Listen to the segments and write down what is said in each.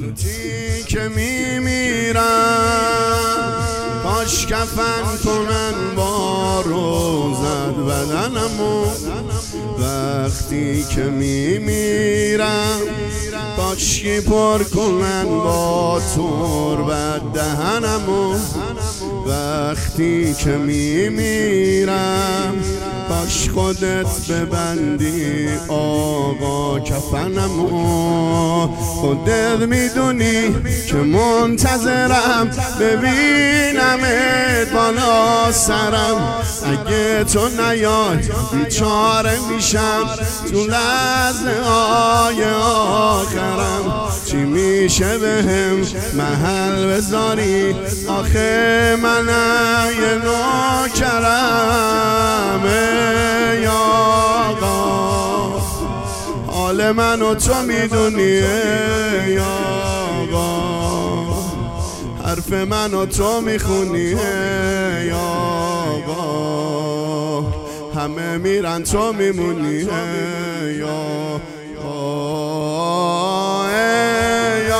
وقتی که میمیرم کاش کفن کنن با روزت بدنمو. وقتی که میمیرم کاشکی پر کنن با تربت دهنمو. وقتی که میمیرم کاش خودت ببندی آقا کفنمو. خودت میدونی که منتظرم ببینمت بالا سرم. اگه تو نیای بیچاره میشم تو لحظه های آخرم. چی میشه بهم محل بذاری آخه من یه نوکرم. ای آقا حال من و تو میدونی ای آقا، حرف من و تو میخونی ای آقا. همه میرن تو میمونی ای آقا. ای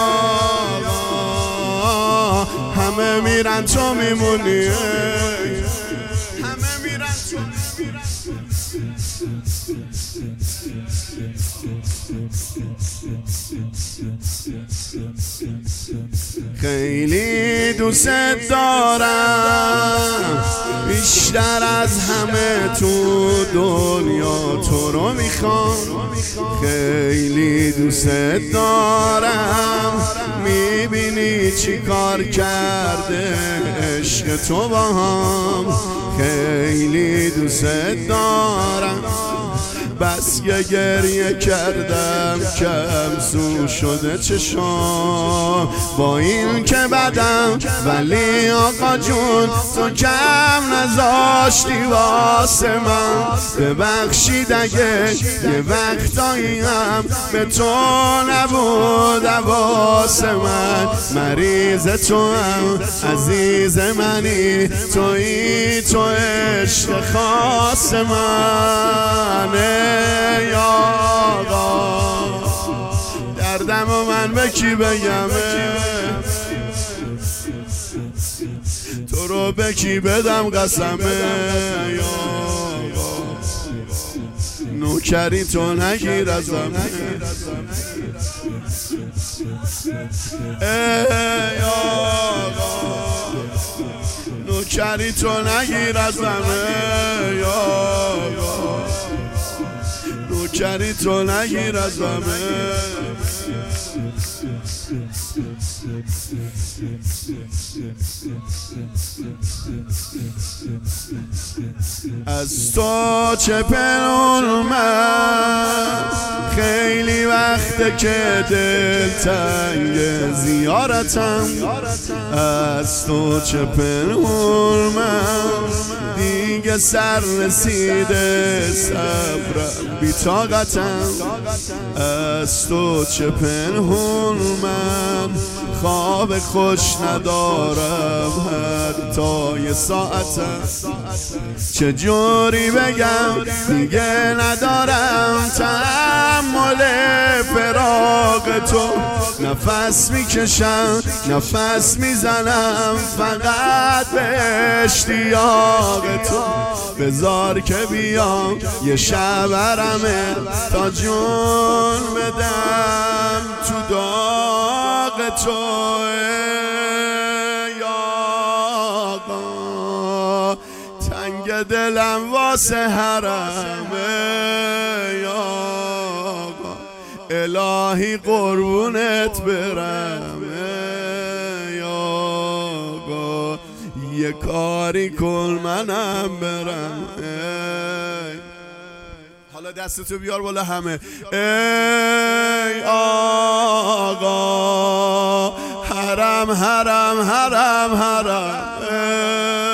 آقا همه میرن تو میمونی. همه میرن تو میمونی. خیلی دوست دارم بیشتر از همه تو دنیا تو رو میخوام. خیلی دوست دارم میبینی چی کار کرده عشق تو با هم. خیلی دوست دارم بس که گریه کردم کم سو شده چشام. با این که بدم ولی آقا جون تو کم نذاشتی واسه من. ببخشید اگه یه وقتایی هم به تو نبود واسه من. مریض تو هم عزیز منی تویی تو عشق خاص من. ای آقا دردم و من به کی بگم، تو رو به کی بدم قسمه. ای آقا نوکری تو نگیر ازم. ای آقا نوکری تو نگیر ازم. ای آقا نوکری تو نگیر ازم. از تو چه پنهون من خیلی وقته که دل تنگ زیارتم. از تو چه پنهون من دیگه سر رسیده صبرم بی طاقتم. از تو چه پنهون من خواب خوش ندارم حتی یه ساعتم. چجوری بگم دیگه ندارم تحمل فراق تو. نفس میکشم نفس میزنم فقط به اشتیاق تو. بذار که بیام یه شب حرمه تا جون بدم تو داغ تو. ای آقا تنگ دلم واسه حرمه. ای آقا الهی قربونت برم. ای آقا یه کاری کن منم برم. حالا دستتو بیار بالا همه. ای آقا حرم حرم حرم حرم.